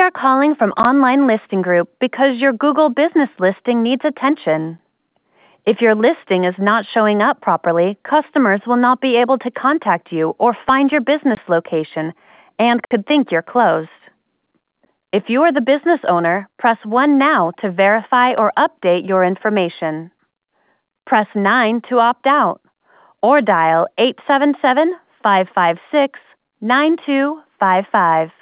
are calling from Online Listing Group because your Google business listing needs attention. If your listing is not showing up properly, customers will not be able to contact you or find your business location and could think you're closed. If you are the business owner, press 1 now to verify or update your information. Press 9 to opt out, or dial 877-556-9255.